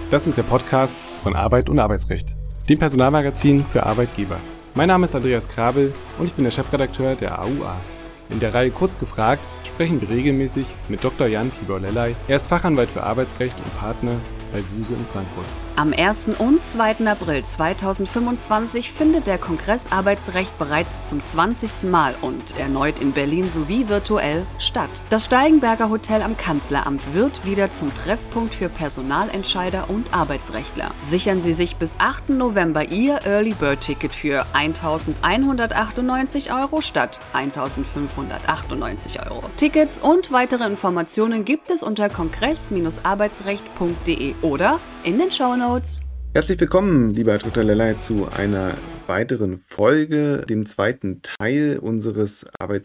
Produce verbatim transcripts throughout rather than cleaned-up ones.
Das ist der Podcast von Arbeit und Arbeitsrecht, dem Personalmagazin für Arbeitgeber. Mein Name ist Andreas Krabel und ich bin der Chefredakteur der A U A. In der Reihe Kurz gefragt sprechen wir regelmäßig mit Doktor Jan Tibor Lellay. Er ist Fachanwalt für Arbeitsrecht und Partner bei Buse in Frankfurt. Am ersten und zweiten April zweitausendfünfundzwanzig findet der Kongress Arbeitsrecht bereits zum zwanzigsten Mal und erneut in Berlin sowie virtuell statt. Das Steigenberger Hotel am Kanzleramt wird wieder zum Treffpunkt für Personalentscheider und Arbeitsrechtler. Sichern Sie sich bis achten November Ihr Early Bird Ticket für eintausendeinhundertachtundneunzig Euro statt eintausendfünfhundertachtundneunzig Euro. Tickets und weitere Informationen gibt es unter kongress Bindestrich arbeitsrecht punkt de oder in den Shownotes. Herzlich willkommen, lieber Doktor Lellay, zu einer weiteren Folge, dem zweiten Teil unseres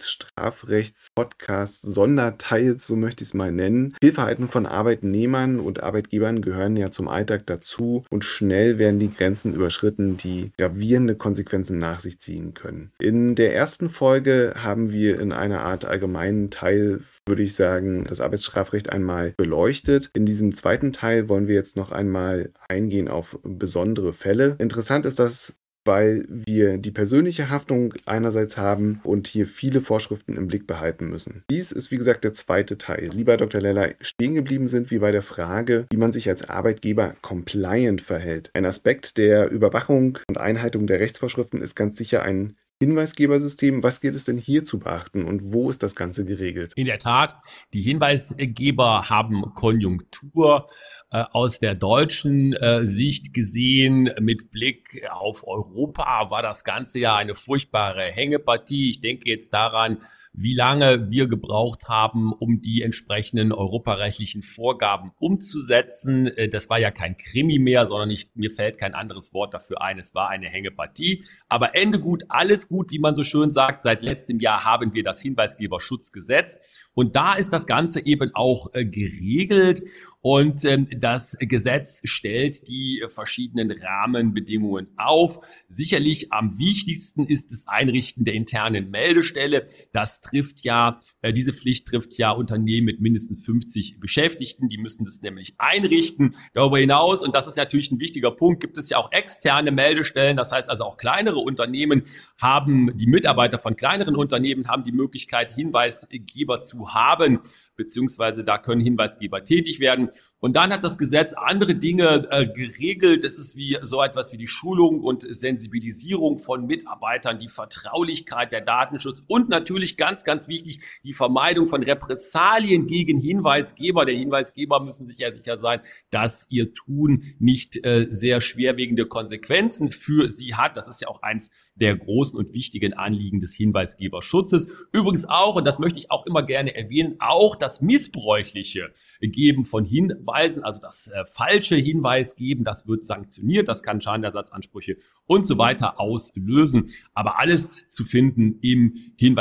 Arbeitsstrafrechts-Podcasts, Sonderteils, so möchte ich es mal nennen. Fehlverhalten von Arbeitnehmern und Arbeitgebern gehören ja zum Alltag dazu und schnell werden die Grenzen überschritten, die gravierende Konsequenzen nach sich ziehen können. In der ersten Folge haben wir in einer Art allgemeinen Teil, würde ich sagen, das Arbeitsstrafrecht einmal beleuchtet. In diesem zweiten Teil wollen wir jetzt noch einmal eingehen auf besondere Fälle. Interessant ist das, weil wir die persönliche Haftung einerseits haben und hier viele Vorschriften im Blick behalten müssen. Dies ist, wie gesagt, der zweite Teil. Lieber Doktor Lellay, stehen geblieben sind wir bei der Frage, wie man sich als Arbeitgeber compliant verhält. Ein Aspekt der Überwachung und Einhaltung der Rechtsvorschriften ist ganz sicher ein Hinweisgebersystem. Was gilt es denn hier zu beachten und wo ist das Ganze geregelt? In der Tat, die Hinweisgeber haben Konjunktur äh, aus der deutschen äh, Sicht gesehen. Mit Blick auf Europa war das Ganze ja eine furchtbare Hängepartie. Ich denke jetzt daran, wie lange wir gebraucht haben, um die entsprechenden europarechtlichen Vorgaben umzusetzen. Das war ja kein Krimi mehr, sondern ich, mir fällt kein anderes Wort dafür ein. Es war eine Hängepartie. Aber Ende gut, alles gut, wie man so schön sagt. Seit letztem Jahr haben wir das Hinweisgeberschutzgesetz. Und da ist das Ganze eben auch äh, geregelt. Und ähm, das Gesetz stellt die äh, verschiedenen Rahmenbedingungen auf. Sicherlich am wichtigsten ist das Einrichten der internen Meldestelle. Das trifft ja, äh, diese Pflicht trifft ja Unternehmen mit mindestens fünfzig Beschäftigten. Die müssen das nämlich einrichten. Darüber hinaus, und das ist natürlich ein wichtiger Punkt, gibt es ja auch externe Meldestellen. Das heißt also auch kleinere Unternehmen haben, die Mitarbeiter von kleineren Unternehmen haben die Möglichkeit, Hinweisgeber zu haben, beziehungsweise da können Hinweisgeber tätig werden. Und dann hat das Gesetz andere Dinge äh, geregelt. Das ist wie so etwas wie die Schulung und Sensibilisierung von Mitarbeitern, die Vertraulichkeit, der Datenschutz und natürlich ganz, ganz wichtig, die Vermeidung von Repressalien gegen Hinweisgeber. Der Hinweisgeber müssen sich ja sicher sein, dass ihr Tun nicht äh, sehr schwerwiegende Konsequenzen für sie hat. Das ist ja auch eins der großen und wichtigen Anliegen des Hinweisgeberschutzes. Übrigens auch, und das möchte ich auch immer gerne erwähnen, auch das missbräuchliche Geben von Hinweisen, also das äh, falsche Hinweis geben, das wird sanktioniert, das kann Schadenersatzansprüche und so weiter auslösen. Aber alles zu finden im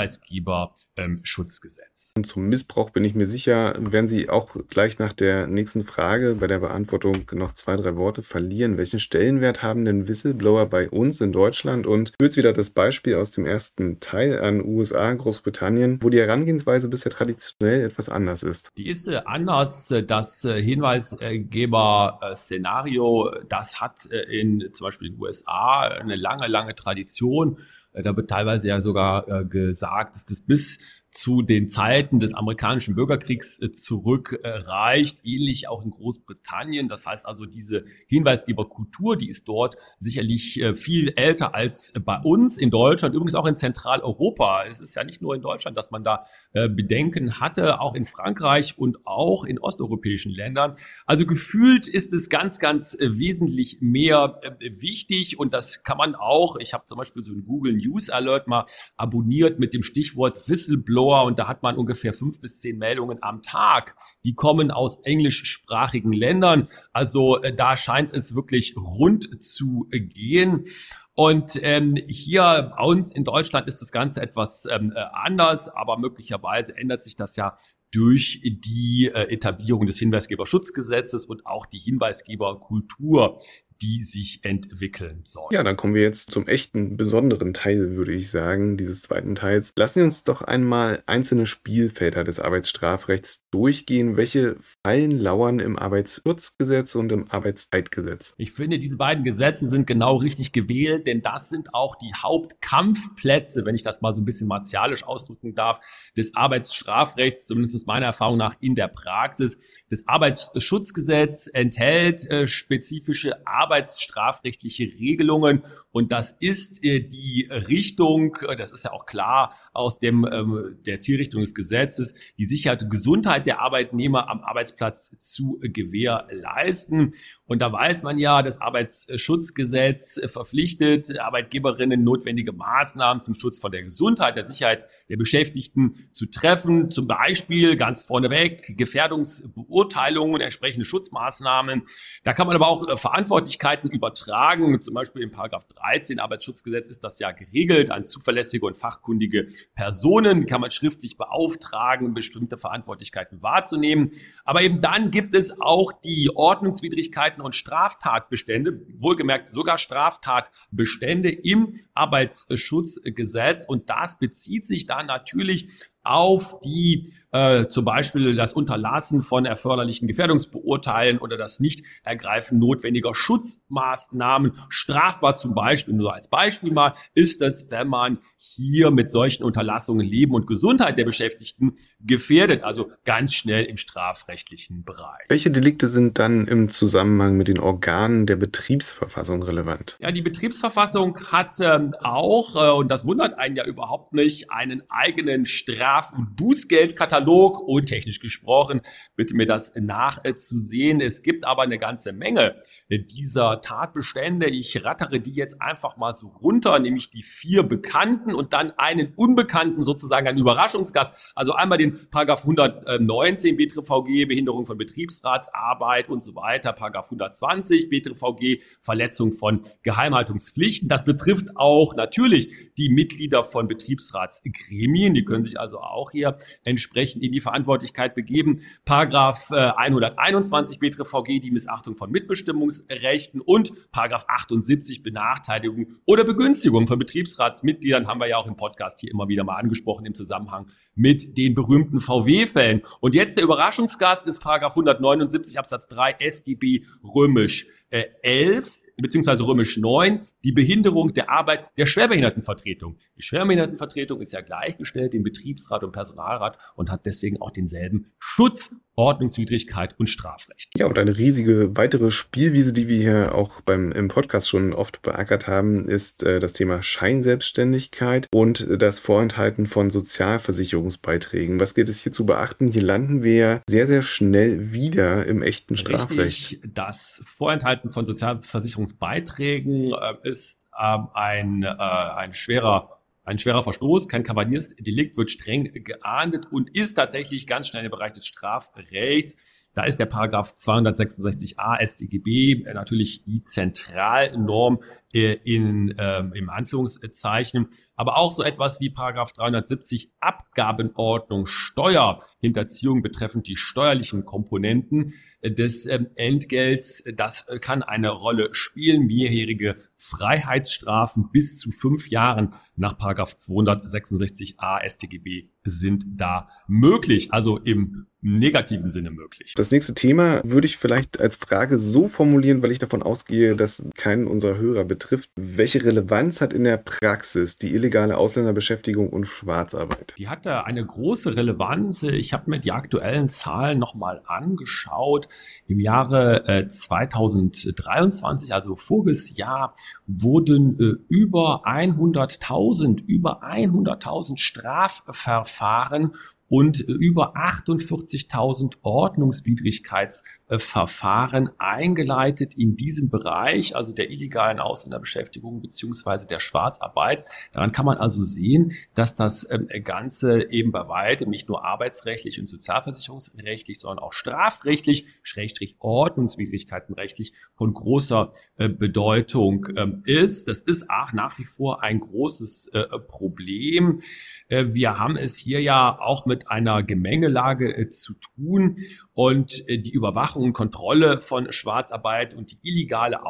Hinweisgeberschutzgesetz. Und zum Missbrauch bin ich mir sicher, werden Sie auch gleich nach der nächsten Frage bei der Beantwortung noch zwei, drei Worte verlieren. Welchen Stellenwert haben denn Whistleblower bei uns in Deutschland? Und ich würde wieder das Beispiel aus dem ersten Teil an U S A, Großbritannien, wo die Herangehensweise bisher traditionell etwas anders ist. Die ist äh, anders. Das äh, Hinweisgeber-Szenario, das hat äh, in zum Beispiel in den U S A eine lange, lange Tradition. Äh, da wird teilweise ja sogar äh, gesagt, dass das bis zu den Zeiten des amerikanischen Bürgerkriegs äh, zurückreicht, äh, ähnlich auch in Großbritannien. Das heißt also, diese Hinweisgeberkultur, die ist dort sicherlich äh, viel älter als bei uns in Deutschland, übrigens auch in Zentraleuropa. Es ist ja nicht nur in Deutschland, dass man da äh, Bedenken hatte, auch in Frankreich und auch in osteuropäischen Ländern. Also gefühlt ist es ganz, ganz äh, wesentlich mehr äh, wichtig und das kann man auch, ich habe zum Beispiel so einen Google News Alert mal abonniert mit dem Stichwort Whistleblower. Und da hat man ungefähr fünf bis zehn Meldungen am Tag. Die kommen aus englischsprachigen Ländern. Also äh, da scheint es wirklich rund zu äh, gehen. Und ähm, hier bei uns in Deutschland ist das Ganze etwas ähm, anders, aber möglicherweise ändert sich das ja durch die äh, Etablierung des Hinweisgeberschutzgesetzes und auch die Hinweisgeberkultur, die sich entwickeln sollen. Ja, dann kommen wir jetzt zum echten, besonderen Teil, würde ich sagen, dieses zweiten Teils. Lassen Sie uns doch einmal einzelne Spielfelder des Arbeitsstrafrechts durchgehen. Welche Fallen lauern im Arbeitsschutzgesetz und im Arbeitszeitgesetz? Ich finde, diese beiden Gesetze sind genau richtig gewählt, denn das sind auch die Hauptkampfplätze, wenn ich das mal so ein bisschen martialisch ausdrücken darf, des Arbeitsstrafrechts, zumindest meiner Erfahrung nach in der Praxis. Das Arbeitsschutzgesetz enthält äh, spezifische arbeitsstrafrechtliche Regelungen und das ist äh, die Richtung, äh, das ist ja auch klar aus dem ähm, der Zielrichtung des Gesetzes, die Sicherheit und Gesundheit der Arbeitnehmer am Arbeitsplatz zu äh, gewährleisten. Und da weiß man ja, das Arbeitsschutzgesetz äh, verpflichtet Arbeitgeberinnen notwendige Maßnahmen zum Schutz von der Gesundheit, der Sicherheit der Beschäftigten zu treffen, zum Beispiel ganz vorneweg Gefährdungsbeurteilungen, entsprechende Schutzmaßnahmen. Da kann man aber auch äh, Verantwortlichkeiten übertragen. Zum Beispiel in Paragraph dreizehn Arbeitsschutzgesetz ist das ja geregelt. An zuverlässige und fachkundige Personen kann man schriftlich beauftragen, bestimmte Verantwortlichkeiten wahrzunehmen. Aber eben dann gibt es auch die Ordnungswidrigkeiten und Straftatbestände, wohlgemerkt sogar Straftatbestände im Arbeitsschutzgesetz. Und das bezieht sich dann natürlich auf die äh, zum Beispiel das Unterlassen von erforderlichen Gefährdungsbeurteilen oder das Nicht-Ergreifen notwendiger Schutzmaßnahmen. Strafbar zum Beispiel, nur als Beispiel mal, ist es, wenn man hier mit solchen Unterlassungen Leben und Gesundheit der Beschäftigten gefährdet, also ganz schnell im strafrechtlichen Bereich. Welche Delikte sind dann im Zusammenhang mit den Organen der Betriebsverfassung relevant? Ja, die Betriebsverfassung hat ähm, auch, äh, und das wundert einen ja überhaupt nicht, einen eigenen Straf- und Bußgeldkatalog und technisch gesprochen, bitte mir das nachzusehen. Es gibt aber eine ganze Menge dieser Tatbestände. Ich rattere die jetzt einfach mal so runter, nämlich die vier bekannten und dann einen unbekannten, sozusagen einen Überraschungsgast. Also einmal den Paragraph hundertneunzehn B T R V G, Behinderung von Betriebsratsarbeit und so weiter. Paragraph hundertzwanzig B T R V G, Verletzung von Geheimhaltungspflichten. Das betrifft auch natürlich die Mitglieder von Betriebsratsgremien. Die können sich also auch hier entsprechend in die Verantwortlichkeit begeben. Paragraph äh, hunderteinundzwanzig B T R V G, die Missachtung von Mitbestimmungsrechten und Paragraph achtundsiebzig Benachteiligung oder Begünstigung von Betriebsratsmitgliedern haben wir ja auch im Podcast hier immer wieder mal angesprochen im Zusammenhang mit den berühmten V W-Fällen. Und jetzt der Überraschungsgast ist Paragraph hundertneunundsiebzig Absatz drei S G B römisch äh, elf beziehungsweise römisch neun, die Behinderung der Arbeit der Schwerbehindertenvertretung. Die Schwerbehindertenvertretung ist ja gleichgestellt dem Betriebsrat und Personalrat und hat deswegen auch denselben Schutz, Ordnungswidrigkeit und Strafrecht. Ja, und eine riesige weitere Spielwiese, die wir hier auch beim im Podcast schon oft beackert haben, ist äh, das Thema Scheinselbstständigkeit und äh, das Vorenthalten von Sozialversicherungsbeiträgen. Was gilt es hier zu beachten? Hier landen wir sehr, sehr schnell wieder im echten Strafrecht. Richtig, das Vorenthalten von Sozialversicherungsbeiträgen äh, ist äh, ein, äh, ein schwerer Ein schwerer Verstoß, kein Kavaliersdelikt, wird streng geahndet und ist tatsächlich ganz schnell im Bereich des Strafrechts. Da ist der Paragraph zweihundertsechsundsechzig a S t G B natürlich die Zentralnorm äh, in, äh, im Anführungszeichen. Aber auch so etwas wie Paragraph dreihundertsiebzig Abgabenordnung Steuerhinterziehung betreffend die steuerlichen Komponenten äh, des äh, Entgelts. Das äh, kann eine Rolle spielen. Mehrjährige Freiheitsstrafen bis zu fünf Jahren nach Paragraph zweihundertsechsundsechzig a S t G B sind da möglich, also im negativen Sinne möglich. Das nächste Thema würde ich vielleicht als Frage so formulieren, weil ich davon ausgehe, dass keinen unserer Hörer betrifft. Welche Relevanz hat in der Praxis die illegale Ausländerbeschäftigung und Schwarzarbeit? Die hat da eine große Relevanz. Ich habe mir die aktuellen Zahlen nochmal angeschaut. Im Jahre äh, zweitausenddreiundzwanzig, also voriges Jahr, wurden äh, über hunderttausend, über hunderttausend Strafverfahren und über achtundvierzigtausend Ordnungswidrigkeitsverfahren eingeleitet in diesem Bereich, also der illegalen Ausländerbeschäftigung beziehungsweise der Schwarzarbeit. Daran kann man also sehen, dass das Ganze eben bei weitem nicht nur arbeitsrechtlich und sozialversicherungsrechtlich, sondern auch strafrechtlich, schrägstrich ordnungswidrigkeitenrechtlich von großer Bedeutung ist. Das ist auch nach wie vor ein großes Problem. Wir haben es hier ja auch mit einer Gemengelage äh, zu tun Und äh, die Überwachung und Kontrolle von Schwarzarbeit und die illegale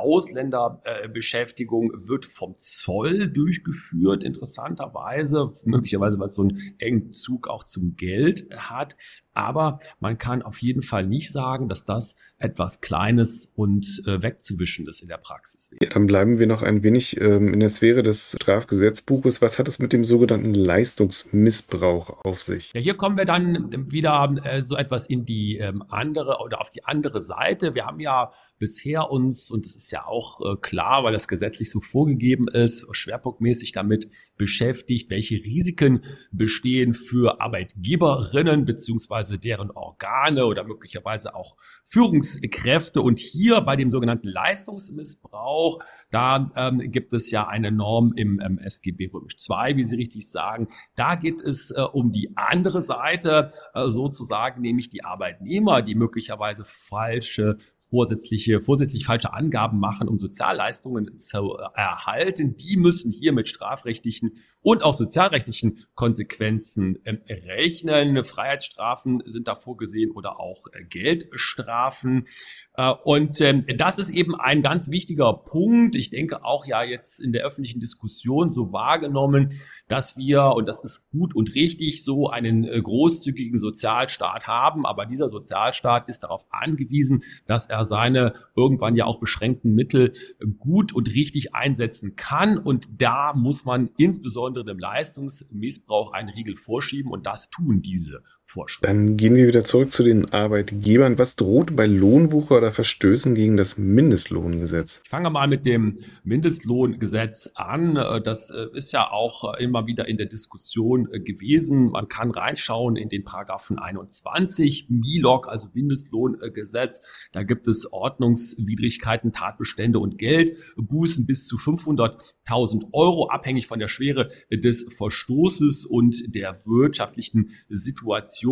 Ausländerbeschäftigung äh, wird vom Zoll durchgeführt, interessanterweise, möglicherweise, weil es so einen engen Zug auch zum Geld hat. Aber man kann auf jeden Fall nicht sagen, dass das etwas Kleines und äh, Wegzuwischendes in der Praxis wäre. Ja, dann bleiben wir noch ein wenig ähm, in der Sphäre des Strafgesetzbuches. Was hat es mit dem sogenannten Leistungsmissbrauch auf sich? Ja, hier kommen wir dann wieder äh, so etwas in die ähm, andere oder auf die andere Seite. Wir haben ja bisher uns, und das ist ja auch äh, klar, weil das gesetzlich so vorgegeben ist, schwerpunktmäßig damit beschäftigt, welche Risiken bestehen für Arbeitgeberinnen beziehungsweise deren Organe oder möglicherweise auch Führungskräfte. Und hier bei dem sogenannten Leistungsmissbrauch, da ähm, gibt es ja eine Norm im ähm, S G B Römisch zwei, wie Sie richtig sagen. Da geht es äh, um die andere Seite äh, sozusagen, nämlich die Arbeitnehmer, die möglicherweise falsche vorsätzliche, vorsätzlich falsche Angaben machen, um Sozialleistungen zu erhalten. Die müssen hier mit strafrechtlichen und auch sozialrechtlichen Konsequenzen ähm, rechnen. Freiheitsstrafen sind da vorgesehen oder auch äh, Geldstrafen. Äh, und ähm, das ist eben ein ganz wichtiger Punkt. Ich denke auch ja jetzt in der öffentlichen Diskussion so wahrgenommen, dass wir, und das ist gut und richtig, so einen äh, großzügigen Sozialstaat haben. Aber dieser Sozialstaat ist darauf angewiesen, dass er seine irgendwann ja auch beschränkten Mittel gut und richtig einsetzen kann. Und da muss man insbesondere dem Leistungsmissbrauch einen Riegel vorschieben, und das tun diese Vorschriften. Dann gehen wir wieder zurück zu den Arbeitgebern. Was droht bei Lohnwucher oder Verstößen gegen das Mindestlohngesetz? Ich fange mal mit dem Mindestlohngesetz an. Das ist ja auch immer wieder in der Diskussion gewesen. Man kann reinschauen in den Paragraphen einundzwanzig, M I L O G, also Mindestlohngesetz. Da gibt es Ordnungswidrigkeiten, Tatbestände und Geldbußen bis zu fünfhunderttausend Euro, abhängig von der Schwere des Verstoßes und der wirtschaftlichen Situation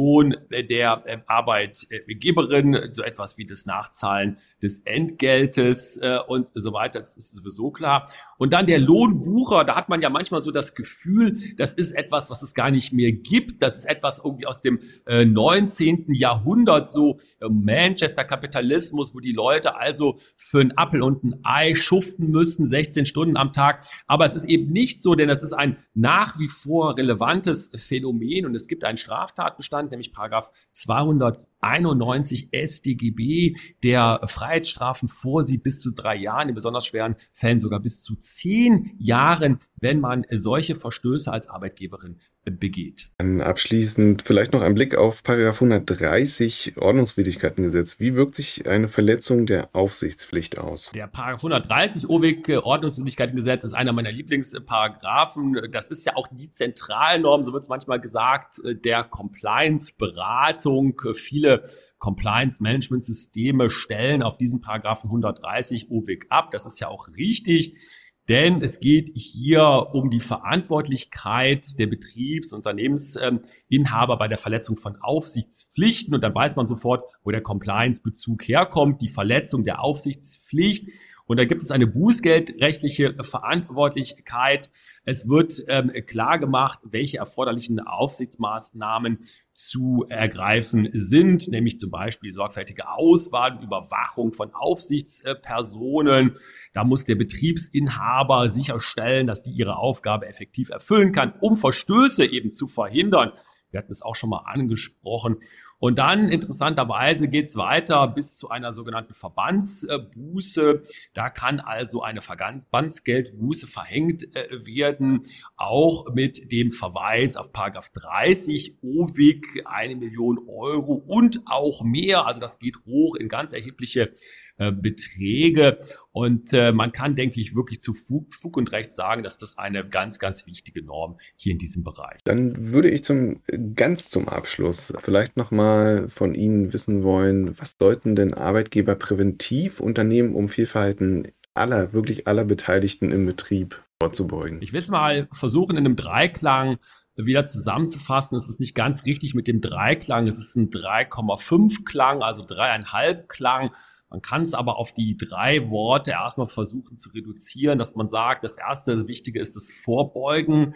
der Arbeitgeberin, so etwas wie das Nachzahlen des Entgeltes und so weiter. Das ist sowieso klar. Und dann der Lohnwucher, da hat man ja manchmal so das Gefühl, das ist etwas, was es gar nicht mehr gibt. Das ist etwas irgendwie aus dem äh, neunzehnten Jahrhundert, so äh, Manchester-Kapitalismus, wo die Leute also für ein Appel und ein Ei schuften müssen, sechzehn Stunden am Tag. Aber es ist eben nicht so, denn es ist ein nach wie vor relevantes Phänomen und es gibt einen Straftatbestand, nämlich Paragraph zweihunderteinundneunzig S t G B, der Freiheitsstrafen vorsieht bis zu drei Jahren, in besonders schweren Fällen sogar bis zu zehn Jahren, wenn man solche Verstöße als Arbeitgeberin begeht. Dann abschließend vielleicht noch ein Blick auf Paragraph hundertdreißig Ordnungswidrigkeitengesetz. Wie wirkt sich eine Verletzung der Aufsichtspflicht aus? Der Paragraph hundertdreißig O W I G Ordnungswidrigkeitengesetz ist einer meiner Lieblingsparagraphen. Das ist ja auch die Zentralnorm, so wird es manchmal gesagt, der Compliance-Beratung. Viele Compliance-Management-Systeme stellen auf diesen Paragraphen hundertdreißig O W I G ab. Das ist ja auch richtig. Denn es geht hier um die Verantwortlichkeit der Betriebs- und Unternehmensinhaber bei der Verletzung von Aufsichtspflichten. Und dann weiß man sofort, wo der Compliance-Bezug herkommt, die Verletzung der Aufsichtspflicht. Und da gibt es eine bußgeldrechtliche Verantwortlichkeit. Es wird ähm, klar gemacht, welche erforderlichen Aufsichtsmaßnahmen zu ergreifen sind, nämlich zum Beispiel sorgfältige Auswahl und Überwachung von Aufsichtspersonen. Da muss der Betriebsinhaber sicherstellen, dass die ihre Aufgabe effektiv erfüllen kann, um Verstöße eben zu verhindern. Wir hatten es auch schon mal angesprochen. Und dann interessanterweise geht es weiter bis zu einer sogenannten Verbandsbuße. Da kann also eine Verbandsgeldbuße verhängt werden, auch mit dem Verweis auf Paragraph dreißig O W I G, eine Million Euro und auch mehr. Also das geht hoch in ganz erhebliche äh, Beträge. Und äh, man kann, denke ich, wirklich zu Fug, Fug und Recht sagen, dass das eine ganz, ganz wichtige Norm hier in diesem Bereich ist. Dann würde ich zum ganz zum Abschluss vielleicht nochmal von Ihnen wissen wollen, was sollten denn Arbeitgeber präventiv unternehmen, um Fehlverhalten aller, wirklich aller Beteiligten im Betrieb vorzubeugen? Ich will es mal versuchen, in einem Dreiklang wieder zusammenzufassen. Es ist nicht ganz richtig mit dem Dreiklang, es ist ein drei Komma fünf Klang, also dreieinhalb Klang. Man kann es aber auf die drei Worte erstmal versuchen zu reduzieren, dass man sagt, das erste Wichtige ist das Vorbeugen.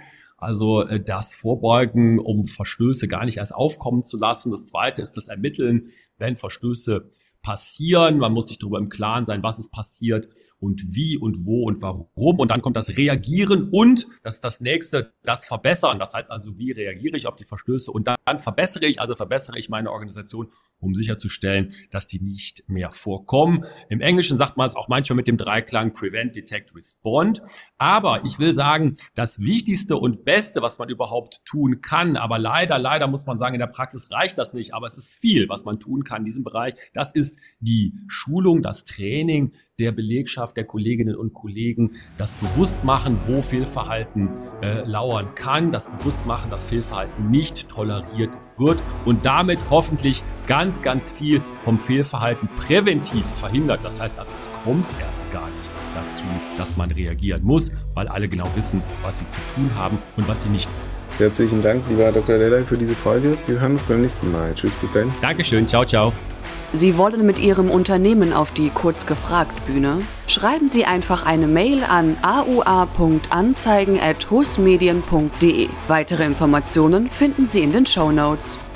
Also äh, das Vorbeugen, um Verstöße gar nicht erst aufkommen zu lassen. Das Zweite ist das Ermitteln, wenn Verstöße passieren. Man muss sich darüber im Klaren sein, was ist passiert und wie und wo und warum. Und dann kommt das Reagieren und, das ist das Nächste, das Verbessern. Das heißt also, wie reagiere ich auf die Verstöße und dann verbessere ich, also verbessere ich meine Organisation, um sicherzustellen, dass die nicht mehr vorkommen. Im Englischen sagt man es auch manchmal mit dem Dreiklang Prevent, Detect, Respond. Aber ich will sagen, das Wichtigste und Beste, was man überhaupt tun kann, aber leider, leider muss man sagen, in der Praxis reicht das nicht, aber es ist viel, was man tun kann in diesem Bereich. Das ist die Schulung, das Training der Belegschaft, der Kolleginnen und Kollegen, das Bewusstmachen, wo Fehlverhalten äh, lauern kann, das Bewusstmachen, dass Fehlverhalten nicht toleriert wird und damit hoffentlich ganz, ganz viel vom Fehlverhalten präventiv verhindert. Das heißt also, es kommt erst gar nicht dazu, dass man reagieren muss, weil alle genau wissen, was sie zu tun haben und was sie nicht tun. Herzlichen Dank, lieber Doktor Lellay, für diese Folge. Wir hören uns beim nächsten Mal. Tschüss, bis dann. Dankeschön, ciao, ciao. Sie wollen mit Ihrem Unternehmen auf die Kurz gefragt Bühne? Schreiben Sie einfach eine Mail an a u a punkt anzeigen at husmedien punkt de. Weitere Informationen finden Sie in den Shownotes.